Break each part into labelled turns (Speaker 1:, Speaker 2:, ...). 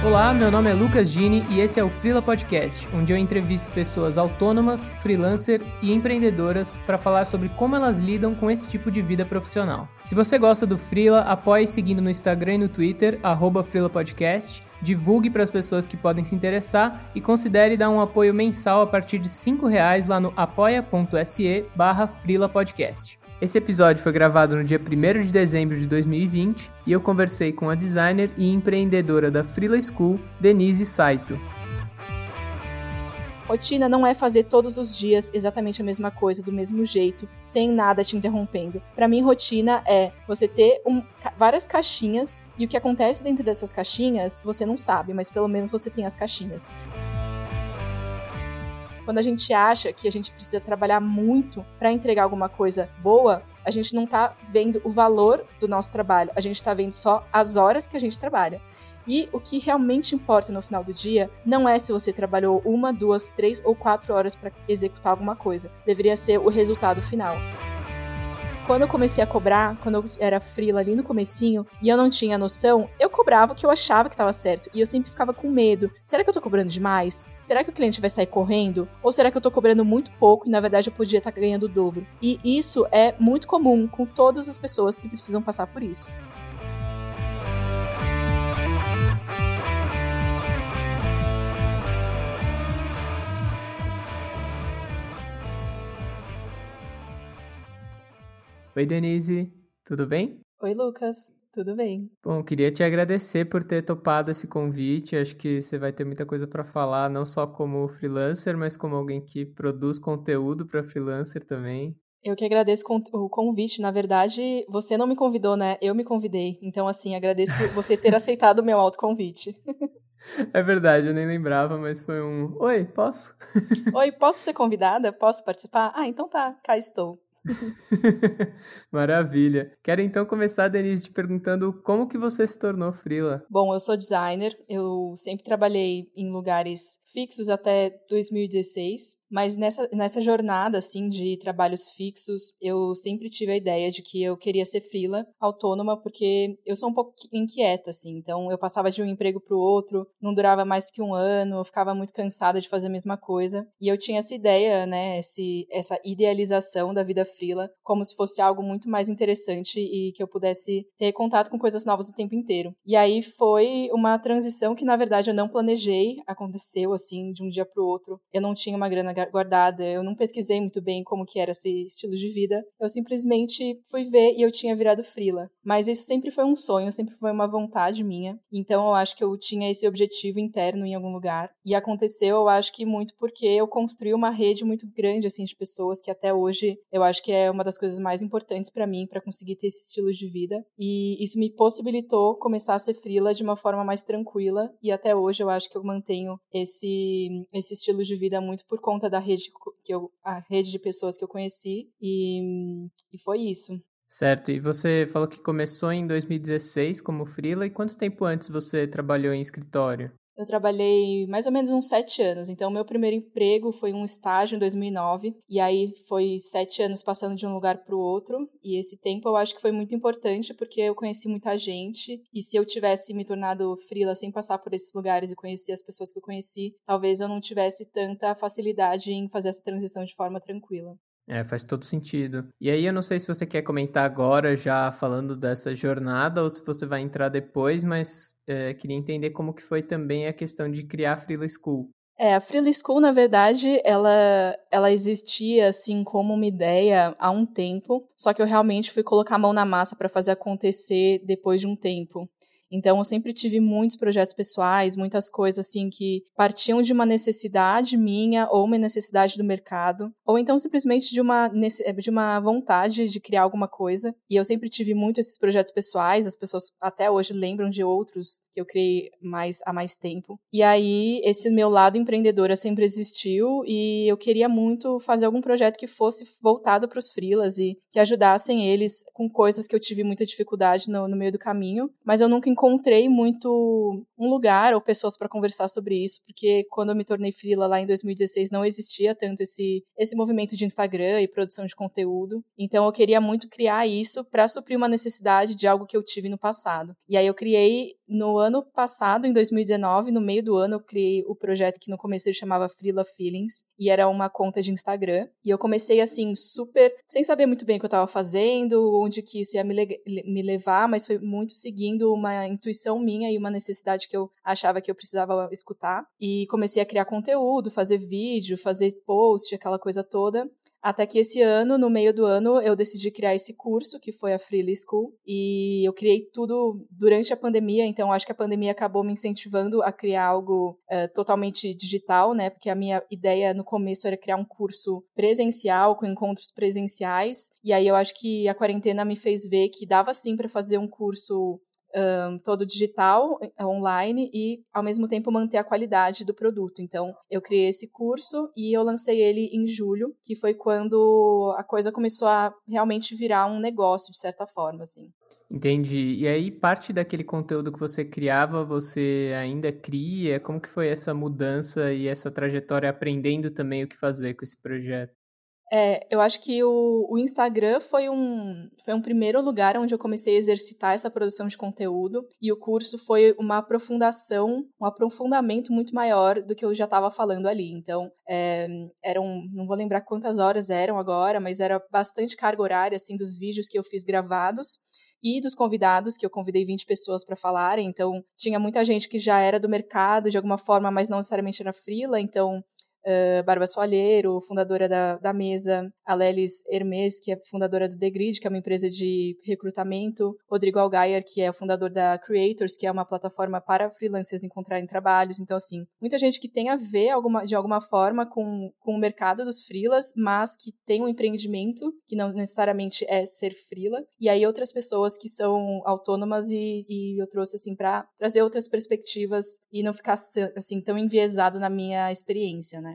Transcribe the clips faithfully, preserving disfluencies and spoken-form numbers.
Speaker 1: Olá, meu nome é Lucas Gini e esse é o Freela Podcast, onde eu entrevisto pessoas autônomas, freelancer e empreendedoras para falar sobre como elas lidam com esse tipo de vida profissional. Se você gosta do Freela, apoie seguindo no Instagram e no Twitter, arroba Freela Podcast, divulgue para as pessoas que podem se interessar e considere dar um apoio mensal a partir de cinco reais lá no apoia.se barra Freela Podcast. Esse episódio foi gravado no dia primeiro de dezembro de dois mil e vinte e eu conversei com a designer e empreendedora da Freela School, Denise Saito.
Speaker 2: Rotina não é fazer todos os dias exatamente a mesma coisa, do mesmo jeito, sem nada te interrompendo. Pra mim, rotina é você ter um, várias caixinhas e o que acontece dentro dessas caixinhas você não sabe, mas pelo menos você tem as caixinhas. Quando a gente acha que a gente precisa trabalhar muito para entregar alguma coisa boa, a gente não tá vendo o valor do nosso trabalho, a gente tá vendo só as horas que a gente trabalha. E o que realmente importa no final do dia não é se você trabalhou uma, duas, três ou quatro horas para executar alguma coisa. Deveria ser o resultado final. Quando eu comecei a cobrar, quando eu era freela ali no comecinho, e eu não tinha noção, eu cobrava o que eu achava que estava certo. E eu sempre ficava com medo. Será que eu tô cobrando demais? Será que o cliente vai sair correndo? Ou será que eu tô cobrando muito pouco e na verdade eu podia estar ganhando o dobro? E isso é muito comum com todas as pessoas que precisam passar por isso.
Speaker 1: Oi, Denise, tudo bem?
Speaker 2: Oi, Lucas, tudo bem?
Speaker 1: Bom, queria te agradecer por ter topado esse convite. Acho que você vai ter muita coisa para falar, não só como freelancer, mas como alguém que produz conteúdo para freelancer também.
Speaker 2: Eu que agradeço o convite. Na verdade, você não me convidou, né? Eu me convidei. Então, assim, agradeço você ter aceitado o meu autoconvite.
Speaker 1: É verdade, eu nem lembrava, mas foi um... Oi, posso?
Speaker 2: Oi, posso ser convidada? Posso participar? Ah, então tá, cá estou.
Speaker 1: Maravilha. Quero então começar, Denise, te perguntando como que você se tornou freela?
Speaker 2: Bom, eu sou designer, eu sempre trabalhei em lugares fixos até dois mil e dezesseis, mas nessa, nessa jornada, assim, de trabalhos fixos, eu sempre tive a ideia de que eu queria ser freela, autônoma, porque eu sou um pouco inquieta, assim, então eu passava de um emprego para o outro, não durava mais que um ano, eu ficava muito cansada de fazer a mesma coisa, e eu tinha essa ideia, né, esse, essa idealização da vida freela, como se fosse algo muito mais interessante e que eu pudesse ter contato com coisas novas o tempo inteiro. E aí foi uma transição que, na verdade, eu não planejei, aconteceu, assim, de um dia para o outro. Eu não tinha uma grana guardada, eu não pesquisei muito bem como que era esse estilo de vida, eu simplesmente fui ver e eu tinha virado freela. Mas isso sempre foi um sonho, sempre foi uma vontade minha, então eu acho que eu tinha esse objetivo interno em algum lugar, e aconteceu, eu acho que muito porque eu construí uma rede muito grande, assim, de pessoas que até hoje eu acho que é uma das coisas mais importantes para mim, para conseguir ter esse estilo de vida, e isso me possibilitou começar a ser freela de uma forma mais tranquila, e até hoje eu acho que eu mantenho esse, esse estilo de vida muito por conta da rede que eu, a rede de pessoas que eu conheci, e, e foi isso.
Speaker 1: Certo, e você falou que começou em dois mil e dezesseis como freela, e quanto tempo antes você trabalhou em escritório?
Speaker 2: Eu trabalhei mais ou menos uns sete anos, então meu primeiro emprego foi um estágio em dois mil e nove, e aí foi sete anos passando de um lugar para o outro, e esse tempo eu acho que foi muito importante porque eu conheci muita gente, e se eu tivesse me tornado freela sem passar por esses lugares e conhecer as pessoas que eu conheci, talvez eu não tivesse tanta facilidade em fazer essa transição de forma tranquila.
Speaker 1: É, faz todo sentido. E aí eu não sei se você quer comentar agora, já falando dessa jornada, ou se você vai entrar depois, mas é, queria entender como que foi também a questão de criar a Freela School.
Speaker 2: É, a Freela School, na verdade, ela, ela existia, assim, como uma ideia há um tempo, só que eu realmente fui colocar a mão na massa para fazer acontecer depois de um tempo. Então, eu sempre tive muitos projetos pessoais, muitas coisas assim que partiam de uma necessidade minha ou uma necessidade do mercado, ou então simplesmente de uma, de uma vontade de criar alguma coisa. E eu sempre tive muito esses projetos pessoais, as pessoas até hoje lembram de outros que eu criei mais, há mais tempo. E aí, esse meu lado empreendedora sempre existiu e eu queria muito fazer algum projeto que fosse voltado para os freelas e que ajudassem eles com coisas que eu tive muita dificuldade no, no meio do caminho, mas eu nunca encontrei muito um lugar ou pessoas para conversar sobre isso, porque quando eu me tornei freela lá em dois mil e dezesseis não existia tanto esse, esse movimento de Instagram e produção de conteúdo, então eu queria muito criar isso para suprir uma necessidade de algo que eu tive no passado. E aí eu criei no ano passado, em dois mil e dezenove, no meio do ano, eu criei o projeto que no começo ele chamava Freela Feelings, e era uma conta de Instagram. E eu comecei, assim, super, sem saber muito bem o que eu estava fazendo, onde que isso ia me, le- me levar, mas foi muito seguindo uma intuição minha e uma necessidade que eu achava que eu precisava escutar. E comecei a criar conteúdo, fazer vídeo, fazer post, aquela coisa toda. Até que esse ano, no meio do ano, eu decidi criar esse curso, que foi a Freela School, e eu criei tudo durante a pandemia, então acho que a pandemia acabou me incentivando a criar algo uh, totalmente digital, né, porque a minha ideia no começo era criar um curso presencial, com encontros presenciais, e aí eu acho que a quarentena me fez ver que dava sim para fazer um curso Um, todo digital, online, e ao mesmo tempo manter a qualidade do produto. Então, eu criei esse curso e eu lancei ele em julho, que foi quando a coisa começou a realmente virar um negócio, de certa forma, assim.
Speaker 1: Entendi. E aí, parte daquele conteúdo que você criava, você ainda cria? Como que foi essa mudança e essa trajetória aprendendo também o que fazer com esse projeto?
Speaker 2: É, eu acho que o, o Instagram foi um, foi um primeiro lugar onde eu comecei a exercitar essa produção de conteúdo, e o curso foi uma aprofundação, um aprofundamento muito maior do que eu já estava falando ali. Então, é, eram, não vou lembrar quantas horas eram agora, mas era bastante carga horária, assim, dos vídeos que eu fiz gravados, e dos convidados, que eu convidei vinte pessoas para falarem. Então, tinha muita gente que já era do mercado de alguma forma, mas não necessariamente era freela. Então, Uh, Bárbara Soalheiro, fundadora da, da mesa, a Lelis Hermes, que é fundadora do The Grid, que é uma empresa de recrutamento, Rodrigo Algaier, que é o fundador da Creators, que é uma plataforma para freelancers encontrarem trabalhos. Então, assim, muita gente que tem a ver alguma, de alguma forma com, com o mercado dos freelas, mas que tem um empreendimento, que não necessariamente é ser freela, e aí outras pessoas que são autônomas, e, e eu trouxe, assim, para trazer outras perspectivas e não ficar, assim, tão enviesado na minha experiência, né?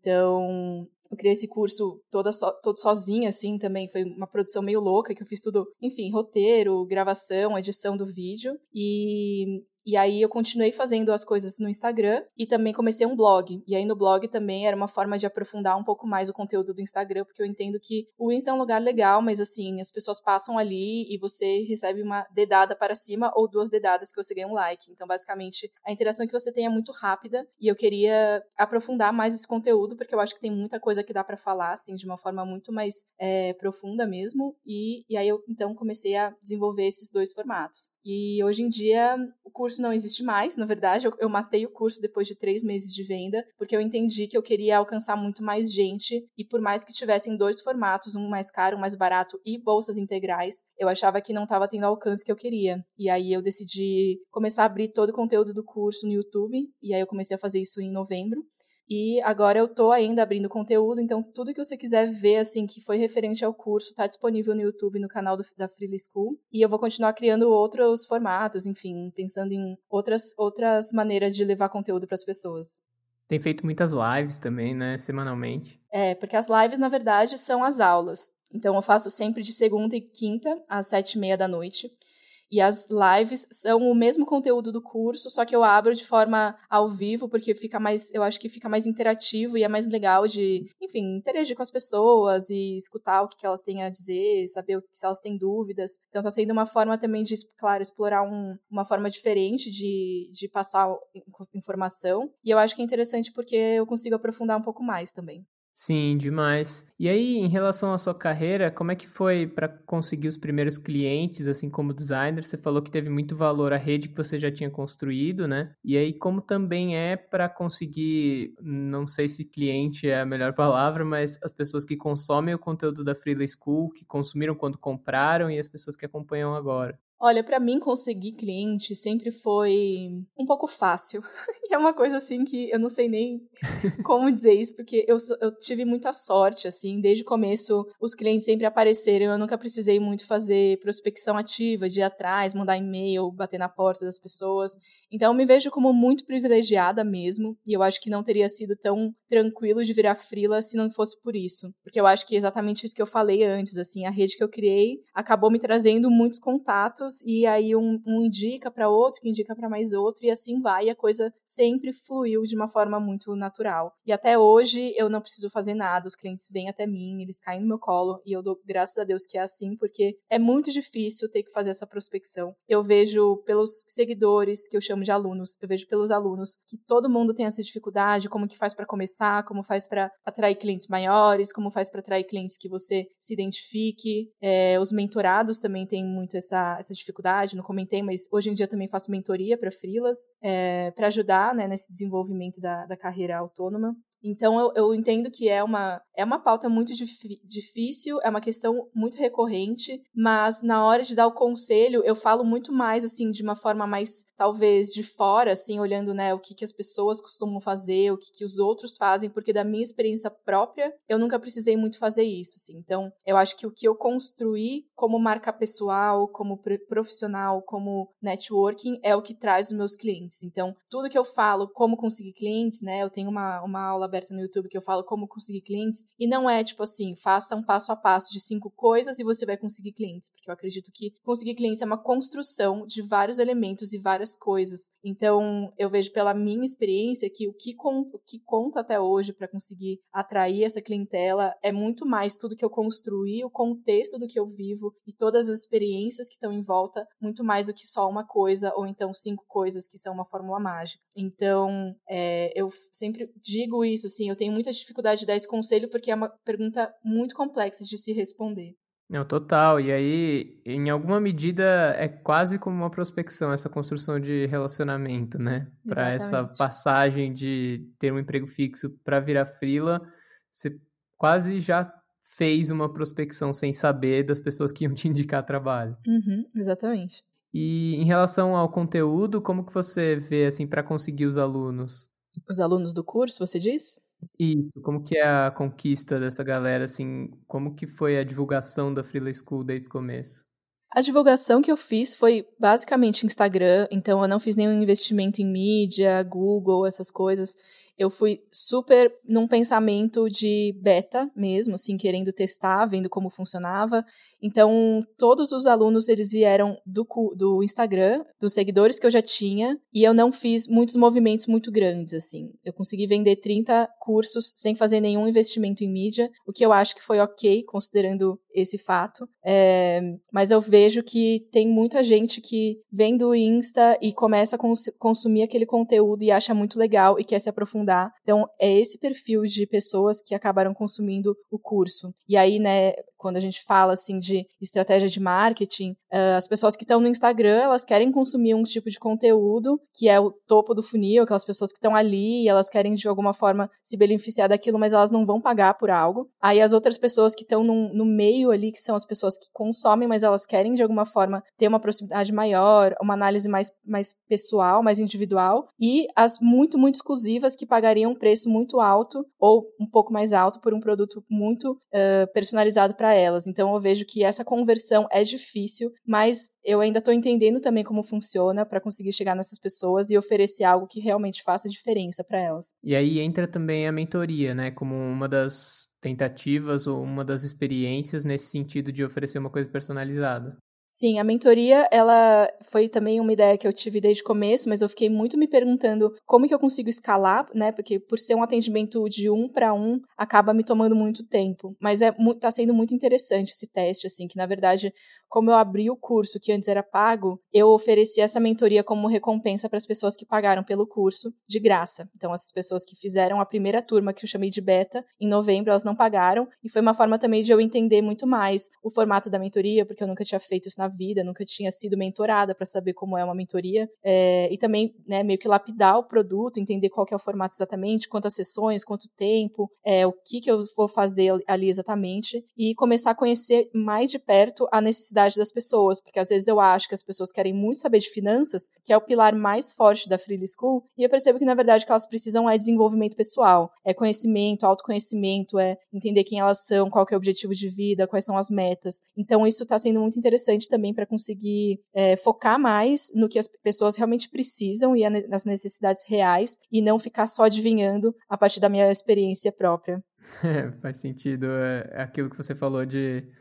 Speaker 2: Então, eu criei esse curso toda so, todo sozinha, assim, também. Foi uma produção meio louca, que eu fiz tudo, enfim, roteiro, gravação, edição do vídeo. E... E aí eu continuei fazendo as coisas no Instagram e também comecei um blog. E aí no blog também era uma forma de aprofundar um pouco mais o conteúdo do Instagram, porque eu entendo que o Insta é um lugar legal, mas assim, as pessoas passam ali e você recebe uma dedada para cima ou duas dedadas que você ganha um like. Então, basicamente, a interação que você tem é muito rápida, e eu queria aprofundar mais esse conteúdo, porque eu acho que tem muita coisa que dá para falar, assim, de uma forma muito mais é, profunda mesmo. E, e aí eu, então, comecei a desenvolver esses dois formatos. E hoje em dia, o curso não existe mais, na verdade, eu, eu matei o curso depois de três meses de venda, porque eu entendi que eu queria alcançar muito mais gente, e por mais que tivessem dois formatos, um mais caro, um mais barato, e bolsas integrais, eu achava que não estava tendo o alcance que eu queria. E aí eu decidi começar a abrir todo o conteúdo do curso no YouTube, e aí eu comecei a fazer isso em novembro. E agora eu tô ainda abrindo conteúdo, então tudo que você quiser ver, assim, que foi referente ao curso, tá disponível no YouTube, no canal do, da Freela School. E eu vou continuar criando outros formatos, enfim, pensando em outras, outras maneiras de levar conteúdo para as pessoas.
Speaker 1: Tem feito muitas lives também, né, semanalmente.
Speaker 2: É, porque as lives, na verdade, são as aulas. Então eu faço sempre de segunda e quinta, às sete e meia da noite. E as lives são o mesmo conteúdo do curso, só que eu abro de forma ao vivo, porque fica mais, eu acho que fica mais interativo e é mais legal de, enfim, interagir com as pessoas e escutar o que elas têm a dizer, saber se elas têm dúvidas. Então tá sendo uma forma também de, claro, explorar um, uma forma diferente de, de passar informação. E eu acho que é interessante porque eu consigo aprofundar um pouco mais também.
Speaker 1: Sim, demais. E aí, em relação à sua carreira, como é que foi para conseguir os primeiros clientes, assim como designer? Você falou que teve muito valor a rede que você já tinha construído, né? E aí, como também é para conseguir, não sei se cliente é a melhor palavra, mas as pessoas que consomem o conteúdo da Freela School, que consumiram quando compraram, e as pessoas que acompanham agora?
Speaker 2: Olha, pra mim conseguir cliente sempre foi um pouco fácil. E é uma coisa assim que eu não sei nem como dizer isso, porque eu, eu tive muita sorte, assim, desde o começo os clientes sempre apareceram, eu nunca precisei muito fazer prospecção ativa, de ir atrás, mandar e-mail, bater na porta das pessoas. Então eu me vejo como muito privilegiada mesmo, e eu acho que não teria sido tão tranquilo de virar freela se não fosse por isso. Porque eu acho que é exatamente isso que eu falei antes, assim, a rede que eu criei acabou me trazendo muitos contatos contatos e aí um, um indica para outro, que indica para mais outro e assim vai, e a coisa sempre fluiu de uma forma muito natural. E até hoje eu não preciso fazer nada, os clientes vêm até mim, eles caem no meu colo e eu dou graças a Deus que é assim, porque é muito difícil ter que fazer essa prospecção. Eu vejo pelos seguidores, que eu chamo de alunos, eu vejo pelos alunos que todo mundo tem essa dificuldade, como que faz para começar, como faz para atrair clientes maiores, como faz para atrair clientes que você se identifique. É, os mentorados também têm muito essa, essa dificuldade, não comentei, mas hoje em dia também faço mentoria para freelas, é, para ajudar, né, nesse desenvolvimento da, da carreira autônoma. Então, eu, eu entendo que é uma, é uma pauta muito dif- difícil, é uma questão muito recorrente, mas na hora de dar o conselho, eu falo muito mais, assim, de uma forma mais, talvez, de fora, assim, olhando, né, o que, que as pessoas costumam fazer, o que, que os outros fazem, porque da minha experiência própria, eu nunca precisei muito fazer isso, assim. Então, eu acho que o que eu construí como marca pessoal, como profissional, como networking, é o que traz os meus clientes. Então, tudo que eu falo, como conseguir clientes, né, eu tenho uma, uma aula aberta no YouTube que eu falo como conseguir clientes, e não é tipo assim, faça um passo a passo de cinco coisas e você vai conseguir clientes, porque eu acredito que conseguir clientes é uma construção de vários elementos e várias coisas. Então, eu vejo pela minha experiência que o que, con- o que conta até hoje para conseguir atrair essa clientela é muito mais tudo que eu construí, o contexto do que eu vivo e todas as experiências que estão em volta, muito mais do que só uma coisa ou então cinco coisas que são uma fórmula mágica. Então, é, eu sempre digo isso, assim, eu tenho muita dificuldade de dar esse conselho porque é uma pergunta muito complexa de se responder.
Speaker 1: Não, total. E aí, em alguma medida, é quase como uma prospecção, essa construção de relacionamento, né? Para essa
Speaker 2: Exatamente.
Speaker 1: passagem de ter um emprego fixo para virar freela, você quase já fez uma prospecção sem saber das pessoas que iam te indicar trabalho.
Speaker 2: Uhum, exatamente.
Speaker 1: E em relação ao conteúdo, como que você vê, assim, para conseguir os alunos?
Speaker 2: Os alunos do curso, você diz?
Speaker 1: Isso, como que é a conquista dessa galera, assim, como que foi a divulgação da Freela School desde o começo?
Speaker 2: A divulgação que eu fiz foi basicamente Instagram, então eu não fiz nenhum investimento em mídia, Google, essas coisas. Eu fui super num pensamento de beta mesmo, assim, querendo testar, vendo como funcionava. Então, todos os alunos, eles vieram do, do Instagram, dos seguidores que eu já tinha, e eu não fiz muitos movimentos muito grandes, assim. Eu consegui vender trinta cursos sem fazer nenhum investimento em mídia, o que eu acho que foi ok, considerando esse fato. É, mas eu vejo que tem muita gente que vem do Insta e começa a cons- consumir aquele conteúdo e acha muito legal e quer se aprofundar. Então, é esse perfil de pessoas que acabaram consumindo o curso. E aí, né, quando a gente fala, assim, de estratégia de marketing, uh, as pessoas que estão no Instagram, elas querem consumir um tipo de conteúdo que é o topo do funil, aquelas pessoas que estão ali, elas querem, de alguma forma, se beneficiar daquilo, mas elas não vão pagar por algo. Aí, as outras pessoas que estão no meio ali, que são as pessoas que consomem, mas elas querem, de alguma forma, ter uma proximidade maior, uma análise mais, mais pessoal, mais individual, e as muito, muito exclusivas que pagariam um preço muito alto ou um pouco mais alto por um produto muito uh, personalizado para elas. Então, eu vejo que essa conversão é difícil, mas eu ainda estou entendendo também como funciona para conseguir chegar nessas pessoas e oferecer algo que realmente faça diferença para elas.
Speaker 1: E aí entra também a mentoria, né, como uma das tentativas ou uma das experiências nesse sentido de oferecer uma coisa personalizada.
Speaker 2: Sim, a mentoria, ela foi também uma ideia que eu tive desde o começo, mas eu fiquei muito me perguntando como que eu consigo escalar, né? Porque por ser um atendimento de um para um, acaba me tomando muito tempo. Mas é tá sendo muito interessante esse teste, assim, que na verdade, como eu abri o curso que antes era pago, eu ofereci essa mentoria como recompensa para as pessoas que pagaram pelo curso de graça. Então, essas pessoas que fizeram a primeira turma, que eu chamei de beta, em novembro, elas não pagaram, e foi uma forma também de eu entender muito mais o formato da mentoria, porque eu nunca tinha feito isso na vida, nunca tinha sido mentorada para saber como é uma mentoria, é, e também, né, meio que lapidar o produto, entender qual que é o formato exatamente, quantas sessões, quanto tempo, é, o que que eu vou fazer ali exatamente, e começar a conhecer mais de perto a necessidade das pessoas, porque às vezes eu acho que as pessoas querem muito saber de finanças, que é o pilar mais forte da Freela School, e eu percebo que na verdade o que elas precisam é desenvolvimento pessoal, é conhecimento, autoconhecimento, é entender quem elas são, qual que é o objetivo de vida, quais são as metas. Então isso está sendo muito interessante também para conseguir é, focar mais no que as pessoas realmente precisam e nas necessidades reais e não ficar só adivinhando a partir da minha experiência própria.
Speaker 1: É, faz sentido. É aquilo que você falou de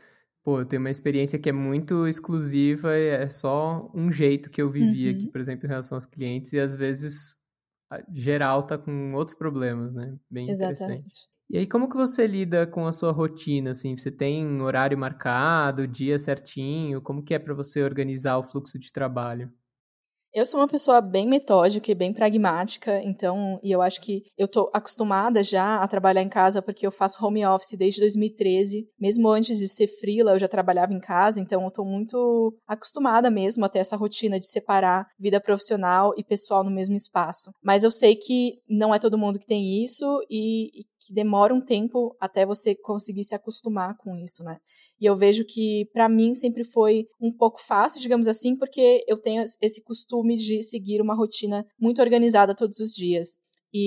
Speaker 1: Pô, eu tenho uma experiência que é muito exclusiva e é só um jeito que eu vivi aqui,
Speaker 2: Uhum.
Speaker 1: por exemplo, em relação aos clientes, e às vezes a- geral tá com outros problemas, né? Bem interessante.
Speaker 2: Exatamente.
Speaker 1: E aí, como que você lida com a sua rotina, assim? Você tem um horário marcado, dia certinho? Como que é para você organizar o fluxo de trabalho?
Speaker 2: Eu sou uma pessoa bem metódica e bem pragmática, então, e eu acho que eu tô acostumada já a trabalhar em casa porque eu faço home office desde dois mil e treze. Mesmo antes de ser freela, eu já trabalhava em casa, então eu tô muito acostumada mesmo a ter essa rotina de separar vida profissional e pessoal no mesmo espaço. Mas eu sei que não é todo mundo que tem isso e, e que demora um tempo até você conseguir se acostumar com isso, né? E eu vejo que, para mim, sempre foi um pouco fácil, digamos assim, porque eu tenho esse costume de seguir uma rotina muito organizada todos os dias.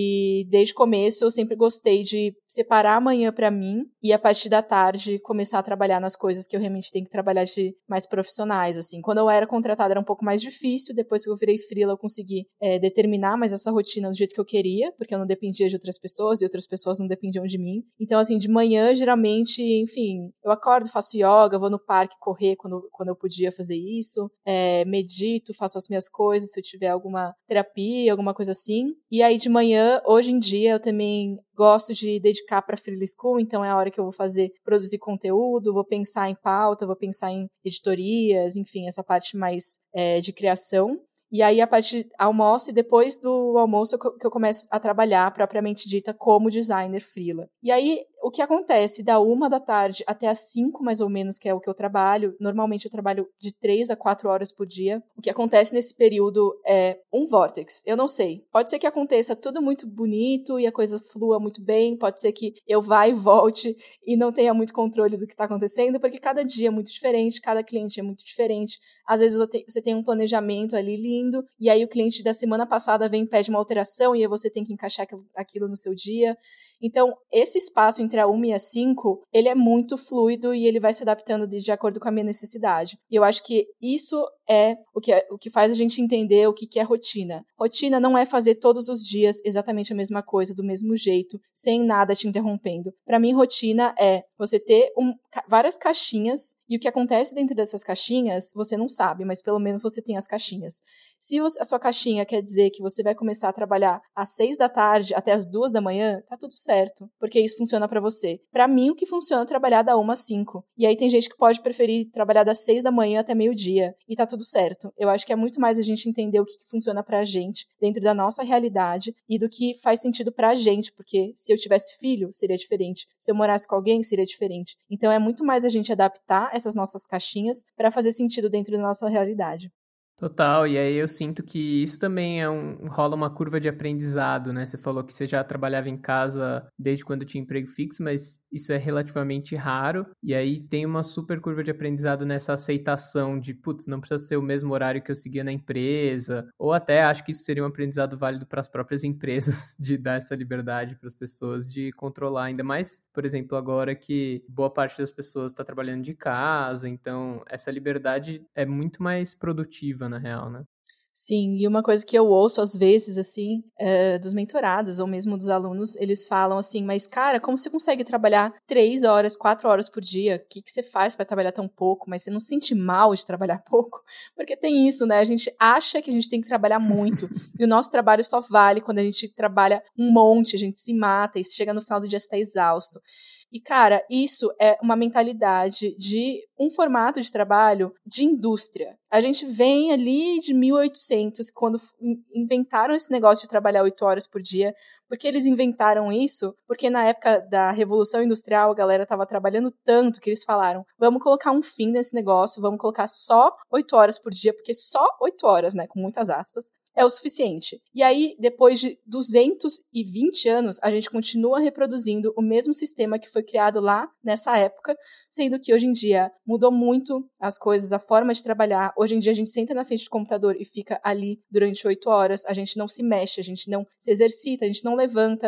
Speaker 2: E desde o começo eu sempre gostei de separar a manhã para mim e a partir da tarde começar a trabalhar nas coisas que eu realmente tenho que trabalhar de mais profissionais, assim. Quando eu era contratada era um pouco mais difícil, depois que eu virei freela eu consegui é, determinar mais essa rotina do jeito que eu queria, porque eu não dependia de outras pessoas e outras pessoas não dependiam de mim. Então, assim, de manhã, geralmente, enfim, eu acordo, faço yoga, vou no parque correr quando, quando eu podia fazer isso, é, medito, faço as minhas coisas, se eu tiver alguma terapia, alguma coisa assim. E aí, de manhã, hoje em dia, eu também gosto de dedicar para Freela School, então é a hora que eu vou fazer, produzir conteúdo, vou pensar em pauta, vou pensar em editorias, enfim, essa parte mais é, de criação. E aí, a partir do almoço, e depois do almoço, que eu começo a trabalhar, propriamente dita, como designer freela. E aí, o que acontece da uma da tarde até as cinco, mais ou menos, que é o que eu trabalho, normalmente eu trabalho de três a quatro horas por dia. O que acontece nesse período é um vórtex. Eu não sei. Pode ser que aconteça tudo muito bonito e a coisa flua muito bem, pode ser que eu vá e volte e não tenha muito controle do que está acontecendo, porque cada dia é muito diferente, cada cliente é muito diferente. Às vezes você tem um planejamento ali lindo, e aí o cliente da semana passada vem e pede uma alteração, e aí você tem que encaixar aquilo no seu dia. Então, esse espaço entre a uma e a cinco, ele é muito fluido e ele vai se adaptando de, de acordo com a minha necessidade. E eu acho que isso é o que, é, o que faz a gente entender o que, que é rotina. Rotina não é fazer todos os dias exatamente a mesma coisa, do mesmo jeito, sem nada te interrompendo. Para mim, rotina é você ter um, várias caixinhas, e o que acontece dentro dessas caixinhas, você não sabe, mas pelo menos você tem as caixinhas. Se você, a sua caixinha quer dizer que você vai começar a trabalhar às seis da tarde até às duas da manhã, tá tudo certo, porque isso funciona para você. Para mim, o que funciona é trabalhar da uma às cinco. E aí tem gente que pode preferir trabalhar das seis da manhã até meio-dia, e tá tudo certo. Eu acho que é muito mais a gente entender o que, que funciona pra gente, dentro da nossa realidade, e do que faz sentido pra gente, porque se eu tivesse filho, seria diferente. Se eu morasse com alguém, seria diferente. Então é muito mais a gente adaptar essas nossas caixinhas para fazer sentido dentro da nossa realidade.
Speaker 1: Total, e aí eu sinto que isso também é um, rola uma curva de aprendizado, né? Você falou que você já trabalhava em casa desde quando tinha emprego fixo, mas isso é relativamente raro, e aí tem uma super curva de aprendizado nessa aceitação de, putz, não precisa ser o mesmo horário que eu seguia na empresa, ou até acho que isso seria um aprendizado válido para as próprias empresas, de dar essa liberdade para as pessoas de controlar, ainda mais, por exemplo, agora que boa parte das pessoas está trabalhando de casa, então essa liberdade é muito mais produtiva, na real, né?
Speaker 2: Sim, e uma coisa que eu ouço às vezes, assim, é, dos mentorados ou mesmo dos alunos, eles falam assim, mas cara, como você consegue trabalhar três horas, quatro horas por dia? O que, que você faz para trabalhar tão pouco? Mas você não se sente mal de trabalhar pouco? Porque tem isso, né? A gente acha que a gente tem que trabalhar muito, e o nosso trabalho só vale quando a gente trabalha um monte, a gente se mata e chega no final do dia você está exausto. E, cara, isso é uma mentalidade de um formato de trabalho de indústria. A gente vem ali de mil e oitocentos, quando inventaram esse negócio de trabalhar oito horas por dia. Porque eles inventaram isso? Porque na época da Revolução Industrial, a galera estava trabalhando tanto que eles falaram, vamos colocar um fim nesse negócio, vamos colocar só oito horas por dia, porque só oito horas, né, com muitas aspas, é o suficiente. E aí, depois de duzentos e vinte anos, a gente continua reproduzindo o mesmo sistema que foi criado lá nessa época, sendo que hoje em dia mudou muito as coisas, a forma de trabalhar. Hoje em dia a gente senta na frente do computador e fica ali durante oito horas, a gente não se mexe, a gente não se exercita, a gente não levanta.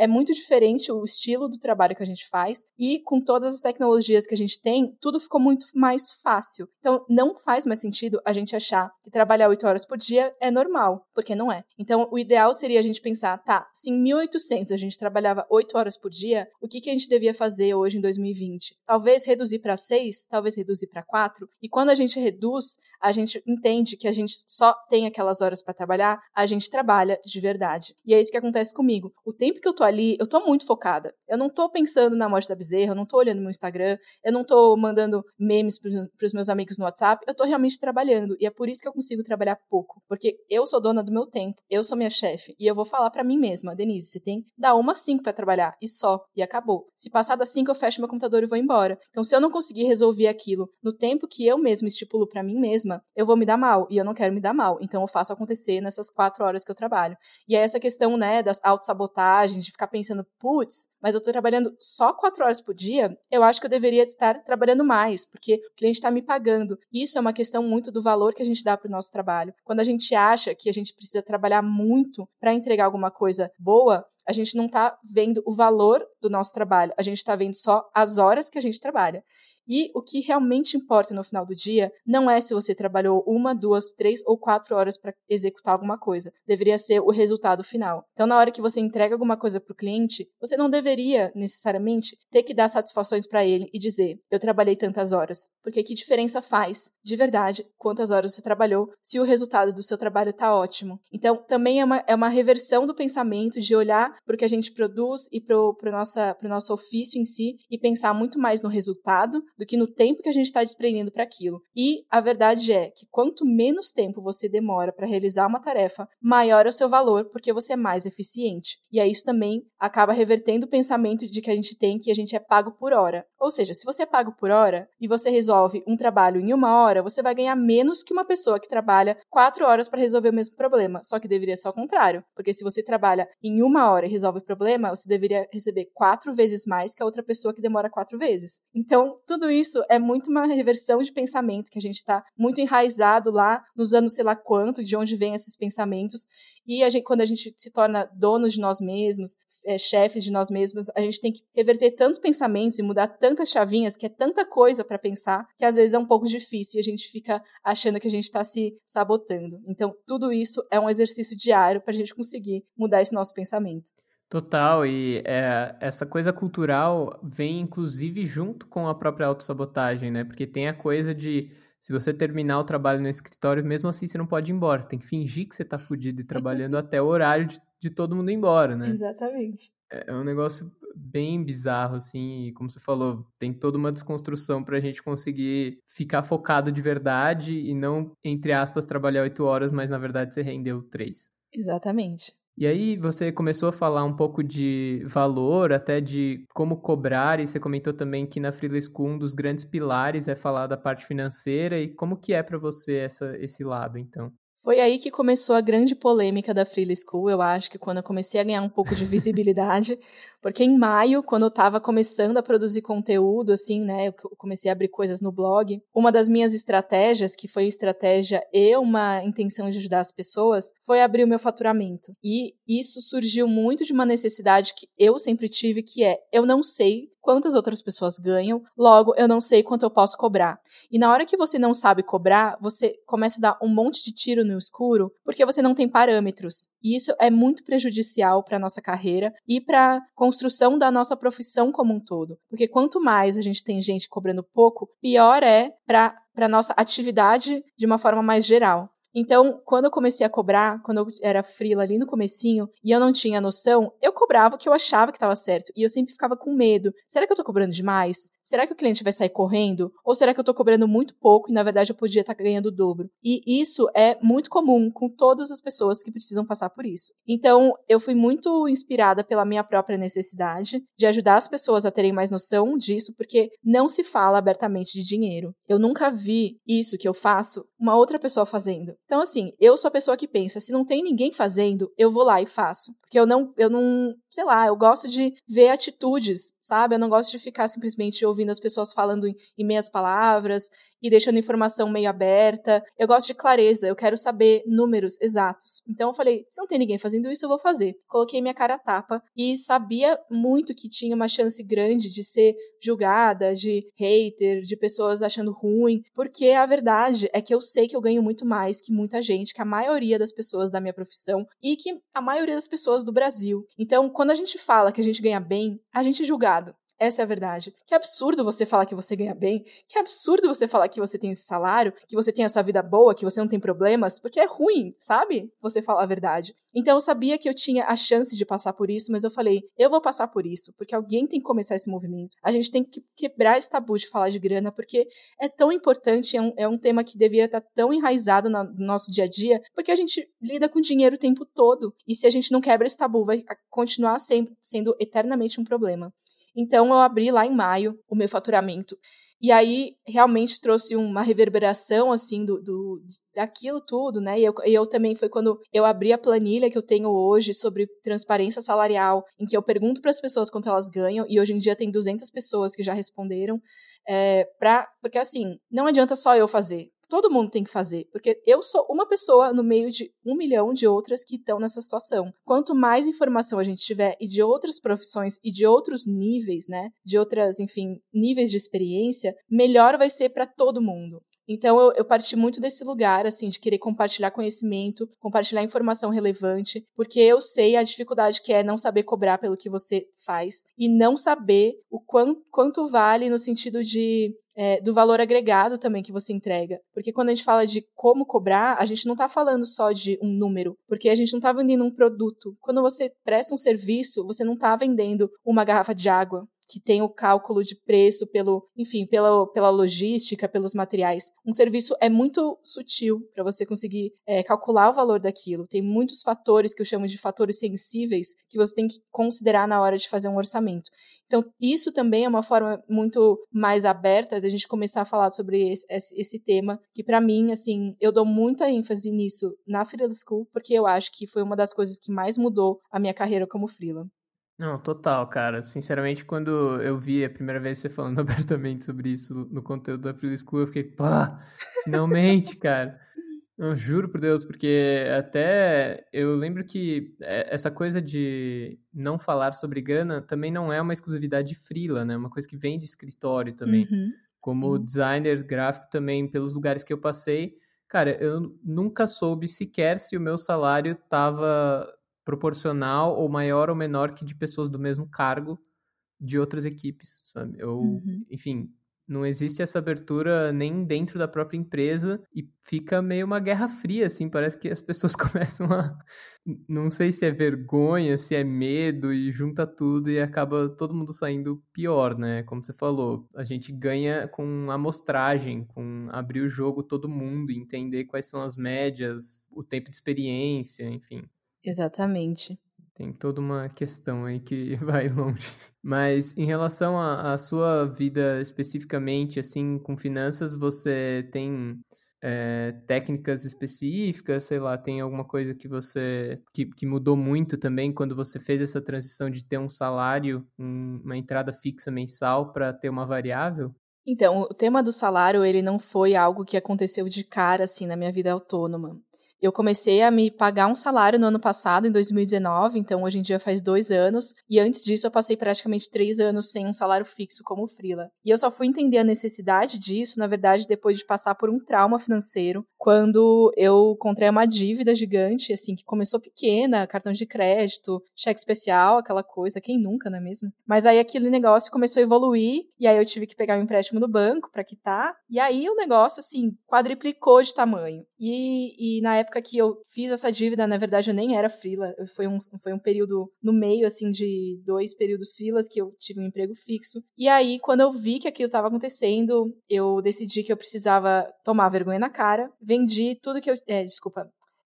Speaker 2: é muito diferente o estilo do trabalho que a gente faz e com todas as tecnologias que a gente tem, tudo ficou muito mais fácil. Então, não faz mais sentido a gente achar que trabalhar oito horas por dia é normal, porque não é. Então, o ideal seria a gente pensar, tá, se em mil e oitocentos a gente trabalhava oito horas por dia, o que, que a gente devia fazer hoje em dois mil e vinte? Talvez reduzir para seis, talvez reduzir para quatro, e quando a gente reduz, a gente entende que a gente só tem aquelas horas para trabalhar, a gente trabalha de verdade. E é isso que acontece comigo. O tempo que eu tô ali, eu tô muito focada. Eu não tô pensando na morte da Bezerra, eu não tô olhando meu Instagram, eu não tô mandando memes pros, pros meus amigos no WhatsApp, eu tô realmente trabalhando. E é por isso que eu consigo trabalhar pouco. Porque eu sou dona do meu tempo, eu sou minha chefe, e eu vou falar pra mim mesma, Denise, você tem da uma às cinco pra trabalhar, e só, e acabou. Se passar das cinco, eu fecho meu computador e vou embora. Então, se eu não conseguir resolver aquilo no tempo que eu mesma estipulo pra mim mesma, eu vou me dar mal, e eu não quero me dar mal. Então, eu faço acontecer nessas quatro horas que eu trabalho. E é essa questão, né, das autossabotagens, de ficar pensando, putz, mas eu tô trabalhando só quatro horas por dia, eu acho que eu deveria estar trabalhando mais, porque o cliente está me pagando. Isso é uma questão muito do valor que a gente dá pro nosso trabalho. Quando a gente acha que a gente precisa trabalhar muito para entregar alguma coisa boa, a gente não está vendo o valor do nosso trabalho, a gente está vendo só as horas que a gente trabalha. E o que realmente importa no final do dia não é se você trabalhou uma, duas, três ou quatro horas para executar alguma coisa. Deveria ser o resultado final. Então, na hora que você entrega alguma coisa para o cliente, você não deveria necessariamente ter que dar satisfações para ele e dizer, eu trabalhei tantas horas. Porque que diferença faz, de verdade, quantas horas você trabalhou, se o resultado do seu trabalho está ótimo. Então, também é uma, é uma reversão do pensamento de olhar para o que a gente produz e para o nosso ofício em si e pensar muito mais no resultado do que no tempo que a gente está desprendendo para aquilo. E a verdade é que quanto menos tempo você demora para realizar uma tarefa, maior é o seu valor, porque você é mais eficiente. E aí isso também acaba revertendo o pensamento de que a gente tem que a gente é pago por hora. Ou seja, se você é pago por hora e você resolve um trabalho em uma hora, você vai ganhar menos que uma pessoa que trabalha quatro horas para resolver o mesmo problema. Só que deveria ser ao contrário, porque se você trabalha em uma hora e resolve o problema, você deveria receber quatro vezes mais que a outra pessoa que demora quatro vezes. Então, tudo isso é muito uma reversão de pensamento que a gente está muito enraizado lá nos anos sei lá quanto, de onde vem esses pensamentos. E a gente, quando a gente se torna dono de nós mesmos, é, chefes de nós mesmos, a gente tem que reverter tantos pensamentos e mudar tantas chavinhas, que é tanta coisa para pensar, que às vezes é um pouco difícil e a gente fica achando que a gente está se sabotando. Então, tudo isso é um exercício diário para a gente conseguir mudar esse nosso pensamento.
Speaker 1: Total, e é, essa coisa cultural vem inclusive junto com a própria autossabotagem, né? Porque tem a coisa de, se você terminar o trabalho no escritório, mesmo assim você não pode ir embora, você tem que fingir que você tá fudido e trabalhando até o horário de, de todo mundo ir embora, né?
Speaker 2: Exatamente.
Speaker 1: É, é um negócio bem bizarro, assim, e como você falou, tem toda uma desconstrução pra gente conseguir ficar focado de verdade e não, entre aspas, trabalhar oito horas, mas na verdade você rendeu três.
Speaker 2: Exatamente.
Speaker 1: E aí você começou a falar um pouco de valor, até de como cobrar, e você comentou também que na Freela School um dos grandes pilares é falar da parte financeira, e como que é para você essa, esse lado, então?
Speaker 2: Foi aí que começou a grande polêmica da Freela School, eu acho que quando eu comecei a ganhar um pouco de visibilidade, porque em maio, quando eu estava começando a produzir conteúdo, assim, né, eu comecei a abrir coisas no blog, uma das minhas estratégias, que foi estratégia e uma intenção de ajudar as pessoas, foi abrir o meu faturamento. E isso surgiu muito de uma necessidade que eu sempre tive, que é, eu não sei quantas outras pessoas ganham, logo eu não sei quanto eu posso cobrar. E na hora que você não sabe cobrar, você começa a dar um monte de tiro no escuro, porque você não tem parâmetros. E isso é muito prejudicial para a nossa carreira e para a construção da nossa profissão como um todo. Porque quanto mais a gente tem gente cobrando pouco, pior é para a nossa atividade de uma forma mais geral. Então, quando eu comecei a cobrar, quando eu era freela ali no comecinho, e eu não tinha noção, eu cobrava o que eu achava que estava certo. E eu sempre ficava com medo. Será que eu tô cobrando demais? Será que o cliente vai sair correndo? Ou será que eu tô cobrando muito pouco e, na verdade, eu podia estar ganhando o dobro? E isso é muito comum com todas as pessoas que precisam passar por isso. Então, eu fui muito inspirada pela minha própria necessidade de ajudar as pessoas a terem mais noção disso, porque não se fala abertamente de dinheiro. Eu nunca vi isso que eu faço uma outra pessoa fazendo. Então, assim, eu sou a pessoa que pensa, se não tem ninguém fazendo, eu vou lá e faço. Porque eu não, eu não, sei lá, eu gosto de ver atitudes, sabe? Eu não gosto de ficar simplesmente ouvindo as pessoas falando em, em meias palavras e deixando informação meio aberta. Eu gosto de clareza, eu quero saber números exatos. Então eu falei, se não tem ninguém fazendo isso, eu vou fazer. Coloquei minha cara a tapa e sabia muito que tinha uma chance grande de ser julgada, de hater, de pessoas achando ruim, porque a verdade é que eu sei que eu ganho muito mais que muita gente, que a maioria das pessoas da minha profissão e que a maioria das pessoas do Brasil. Então, quando a gente fala que a gente ganha bem, a gente é julgado. Essa é a verdade. Que absurdo você falar que você ganha bem, que absurdo você falar que você tem esse salário, que você tem essa vida boa, que você não tem problemas, porque é ruim, sabe? Você falar a verdade. Então eu sabia que eu tinha a chance de passar por isso, mas eu falei, eu vou passar por isso, porque alguém tem que começar esse movimento. A gente tem que quebrar esse tabu de falar de grana, porque é tão importante, é um, é um tema que deveria estar tão enraizado no nosso dia a dia, porque a gente lida com dinheiro o tempo todo. E se a gente não quebra esse tabu, vai continuar sempre sendo eternamente um problema. Então, eu abri lá em maio o meu faturamento. E aí, realmente trouxe uma reverberação, assim, do, do, daquilo tudo, né? E eu, e eu também, foi quando eu abri a planilha que eu tenho hoje sobre transparência salarial, em que eu pergunto para as pessoas quanto elas ganham, e hoje em dia tem duzentas pessoas que já responderam, é, pra, porque, assim, não adianta só eu fazer. Todo mundo tem que fazer, porque eu sou uma pessoa no meio de um milhão de outras que estão nessa situação. Quanto mais informação a gente tiver e de outras profissões e de outros níveis, né, de outras, enfim, níveis de experiência, melhor vai ser para todo mundo. Então, eu, eu parti muito desse lugar, assim, de querer compartilhar conhecimento, compartilhar informação relevante, porque eu sei a dificuldade que é não saber cobrar pelo que você faz e não saber o quanto, quanto vale no sentido de É, do valor agregado também que você entrega. Porque quando a gente fala de como cobrar, a gente não está falando só de um número, porque a gente não está vendendo um produto. Quando você presta um serviço, você não está vendendo uma garrafa de água, que tem o cálculo de preço pelo, enfim, pela, pela logística, pelos materiais. Um serviço é muito sutil para você conseguir é, calcular o valor daquilo. Tem muitos fatores que eu chamo de fatores sensíveis que você tem que considerar na hora de fazer um orçamento. Então, isso também é uma forma muito mais aberta de a gente começar a falar sobre esse, esse, esse tema, que para mim, assim, eu dou muita ênfase nisso na Freela School, porque eu acho que foi uma das coisas que mais mudou a minha carreira como freela.
Speaker 1: Não, total, cara. Sinceramente, quando eu vi a primeira vez você falando abertamente sobre isso no conteúdo da Freela School, eu fiquei, pá, finalmente, cara. Eu juro por Deus, porque até eu lembro que essa coisa de não falar sobre grana também não é uma exclusividade de freela, né? Uma coisa que vem de escritório também.
Speaker 2: Uhum,
Speaker 1: Como
Speaker 2: sim.
Speaker 1: designer gráfico também, pelos lugares que eu passei, cara, eu nunca soube sequer se o meu salário estava proporcional ou maior ou menor que de pessoas do mesmo cargo de outras equipes, sabe? Eu,
Speaker 2: Uhum.
Speaker 1: enfim, não existe essa abertura nem dentro da própria empresa e fica meio uma guerra fria, assim, parece que as pessoas começam a, não sei se é vergonha, se é medo e junta tudo e acaba todo mundo saindo pior, né? Como você falou, a gente ganha com amostragem, com abrir o jogo todo mundo, entender quais são as médias, o tempo de experiência, enfim.
Speaker 2: Exatamente.
Speaker 1: Tem toda uma questão aí que vai longe. Mas em relação à à sua vida especificamente, assim, com finanças, você tem é, técnicas específicas? Sei lá, tem alguma coisa que você que, que mudou muito também quando você fez essa transição de ter um salário, um, uma entrada fixa mensal para ter uma variável?
Speaker 2: Então, o tema do salário, ele não foi algo que aconteceu de cara, assim, na minha vida autônoma. Eu comecei a me pagar um salário no ano passado, em dois mil e dezenove, então hoje em dia faz dois anos, e antes disso eu passei praticamente três anos sem um salário fixo como freela. E eu só fui entender a necessidade disso, na verdade, depois de passar por um trauma financeiro, quando eu contraí uma dívida gigante, assim, que começou pequena, cartão de crédito, cheque especial, aquela coisa, quem nunca, não é mesmo? Mas aí aquele negócio começou a evoluir, e aí eu tive que pegar um empréstimo no banco para quitar, e aí o negócio, assim, quadriplicou de tamanho. E, e na época que eu fiz essa dívida, na verdade eu nem era freela, foi um, foi um período no meio, assim, de dois períodos freelas que eu tive um emprego fixo. E aí, quando eu vi que aquilo estava acontecendo, eu decidi que eu precisava tomar vergonha na cara, vendi tudo que eu... É, desculpa.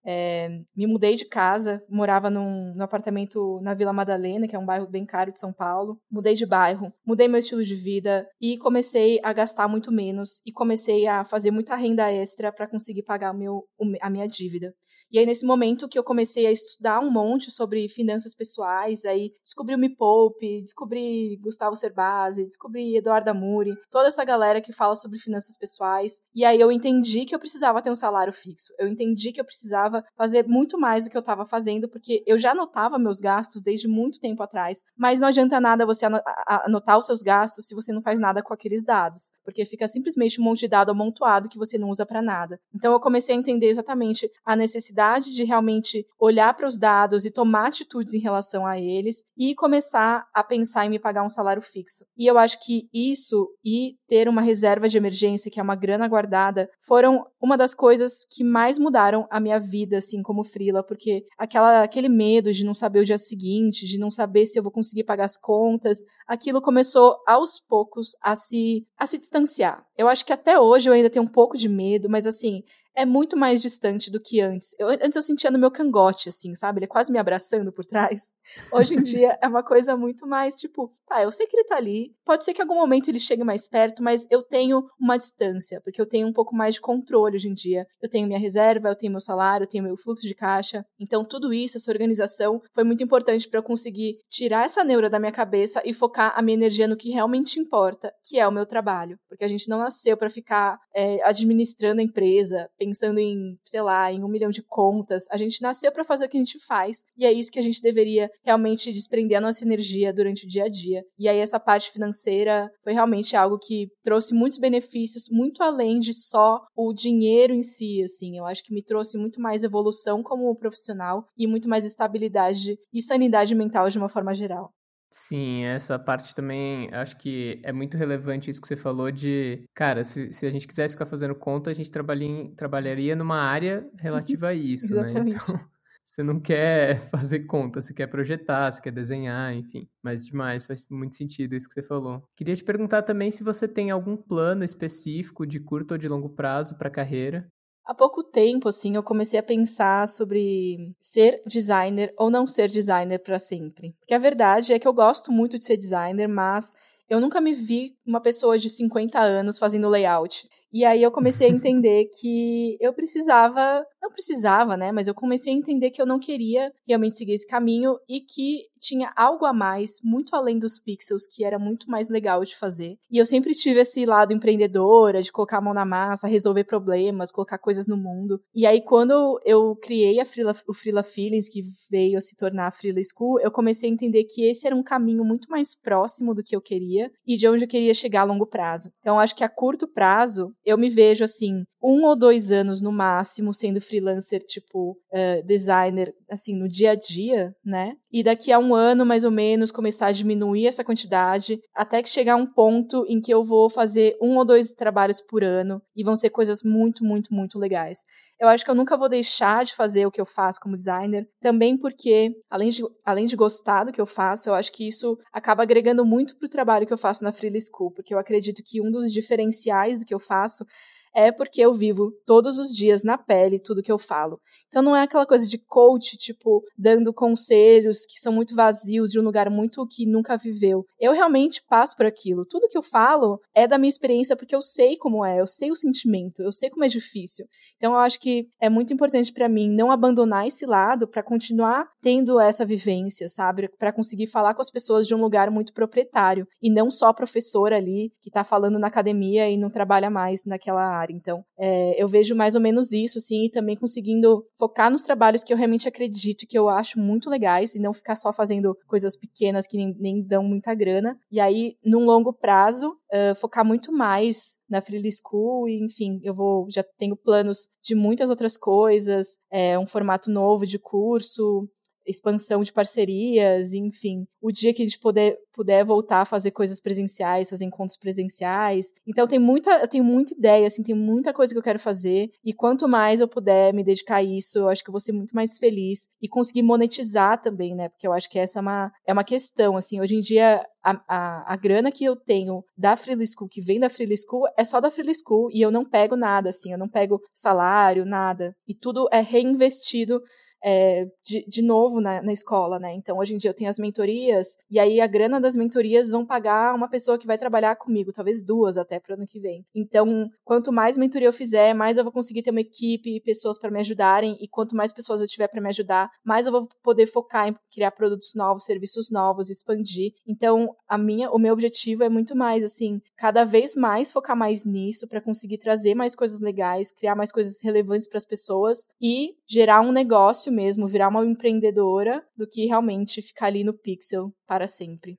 Speaker 2: É, me mudei de casa, morava num, num apartamento na Vila Madalena, que é um bairro bem caro de São Paulo. Mudei de bairro, mudei meu estilo de vida e comecei a gastar muito menos e comecei a fazer muita renda extra para conseguir pagar o meu, a minha dívida. E aí, nesse momento que eu comecei a estudar um monte sobre finanças pessoais, aí descobri o Me Poupe, descobri Gustavo Cerbasi, descobri Eduardo Amuri, toda essa galera que fala sobre finanças pessoais. E aí eu entendi que eu precisava ter um salário fixo. Eu entendi que eu precisava fazer muito mais do que eu estava fazendo, porque eu já anotava meus gastos desde muito tempo atrás, mas não adianta nada você anotar os seus gastos se você não faz nada com aqueles dados, porque fica simplesmente um monte de dado amontoado que você não usa para nada. Então eu comecei a entender exatamente a necessidade de realmente olhar para os dados e tomar atitudes em relação a eles e começar a pensar em me pagar um salário fixo. E eu acho que isso e ter uma reserva de emergência, que é uma grana guardada, foram uma das coisas que mais mudaram a minha vida, assim, como freela, porque aquela, aquele medo de não saber o dia seguinte, de não saber se eu vou conseguir pagar as contas, aquilo começou aos poucos a se, a se distanciar. Eu acho que até hoje eu ainda tenho um pouco de medo, mas assim, é muito mais distante do que antes. Eu, antes eu sentia no meu cangote, assim, sabe? Ele quase me abraçando por trás. Hoje em dia é uma coisa muito mais, tipo, tá, eu sei que ele tá ali, pode ser que em algum momento ele chegue mais perto, mas eu tenho uma distância, porque eu tenho um pouco mais de controle hoje em dia. Eu tenho minha reserva, eu tenho meu salário, eu tenho meu fluxo de caixa. Então tudo isso, essa organização, foi muito importante para eu conseguir tirar essa neura da minha cabeça e focar a minha energia no que realmente importa, que é o meu trabalho. Porque a gente não nasceu para ficar é, administrando a empresa, pensando em, sei lá, em um milhão de contas. A gente nasceu para fazer o que a gente faz, e é isso que a gente deveria realmente desprender a nossa energia durante o dia a dia. E aí essa parte financeira foi realmente algo que trouxe muitos benefícios, muito além de só o dinheiro em si, assim. Eu acho que me trouxe muito mais evolução como profissional e muito mais estabilidade e sanidade mental de uma forma geral.
Speaker 1: Sim, essa parte também, acho que é muito relevante isso que você falou de, cara, se, se a gente quisesse ficar fazendo conta, a gente trabalharia, trabalharia numa área relativa a isso, né?
Speaker 2: Exatamente.
Speaker 1: Então, você não quer fazer conta, você quer projetar, você quer desenhar, enfim. Mas demais, faz muito sentido isso que você falou. Queria te perguntar também se você tem algum plano específico de curto ou de longo prazo para a carreira.
Speaker 2: Há pouco tempo, assim, eu comecei a pensar sobre ser designer ou não ser designer para sempre. Porque a verdade é que eu gosto muito de ser designer, mas eu nunca me vi uma pessoa de cinquenta anos fazendo layout. E aí eu comecei a entender que eu precisava, não precisava, né? Mas eu comecei a entender que eu não queria realmente seguir esse caminho e que tinha algo a mais, muito além dos pixels, que era muito mais legal de fazer. E eu sempre tive esse lado empreendedora, de colocar a mão na massa, resolver problemas, colocar coisas no mundo. E aí, quando eu criei a Freela, o Freela Feelings, que veio a se tornar a Freela School, eu comecei a entender que esse era um caminho muito mais próximo do que eu queria e de onde eu queria chegar a longo prazo. Então, acho que a curto prazo, eu me vejo, assim, um ou dois anos no máximo sendo freelancer, tipo, uh, designer, assim, no dia a dia, né? E daqui a um ano, mais ou menos, começar a diminuir essa quantidade, até que chegar um ponto em que eu vou fazer um ou dois trabalhos por ano e vão ser coisas muito, muito, muito legais. Eu acho que eu nunca vou deixar de fazer o que eu faço como designer, também porque, além de, além de gostar do que eu faço, eu acho que isso acaba agregando muito pro trabalho que eu faço na Freela School, porque eu acredito que um dos diferenciais do que eu faço é porque eu vivo todos os dias na pele tudo que eu falo. Então não é aquela coisa de coach, tipo, dando conselhos que são muito vazios de um lugar muito que nunca viveu. Eu realmente passo por aquilo. Tudo que eu falo é da minha experiência porque eu sei como é, eu sei o sentimento, eu sei como é difícil. Então eu acho que é muito importante pra mim não abandonar esse lado pra continuar tendo essa vivência, sabe? Pra conseguir falar com as pessoas de um lugar muito proprietário e não só professora ali que tá falando na academia e não trabalha mais naquela área. Então, é, eu vejo mais ou menos isso, assim, e também conseguindo focar nos trabalhos que eu realmente acredito e que eu acho muito legais e não ficar só fazendo coisas pequenas que nem, nem dão muita grana. E aí, num longo prazo, uh, focar muito mais na Freela School e, enfim, eu vou, já tenho planos de muitas outras coisas, é, um formato novo de curso, expansão de parcerias, enfim. O dia que a gente puder, puder voltar a fazer coisas presenciais, fazer encontros presenciais. Então, tem muita, eu tenho muita ideia, assim, tem muita coisa que eu quero fazer. E quanto mais eu puder me dedicar a isso, eu acho que eu vou ser muito mais feliz. E conseguir monetizar também, né? Porque eu acho que essa é uma, é uma questão, assim. Hoje em dia, a, a, a grana que eu tenho da Freely School, que vem da Freely School, é só da Freely School. E eu não pego nada, assim. Eu não pego salário, nada. E tudo é reinvestido É, de, de novo na, na escola, né? Então, hoje em dia eu tenho as mentorias, e aí a grana das mentorias vão pagar uma pessoa que vai trabalhar comigo, talvez duas até para o ano que vem. Então, quanto mais mentoria eu fizer, mais eu vou conseguir ter uma equipe, pessoas para me ajudarem, e quanto mais pessoas eu tiver para me ajudar, mais eu vou poder focar em criar produtos novos, serviços novos, expandir. Então, a minha, o meu objetivo é muito mais, assim, cada vez mais focar mais nisso para conseguir trazer mais coisas legais, criar mais coisas relevantes para as pessoas e gerar um negócio mesmo, virar uma empreendedora, do que realmente ficar ali no Pixel para sempre.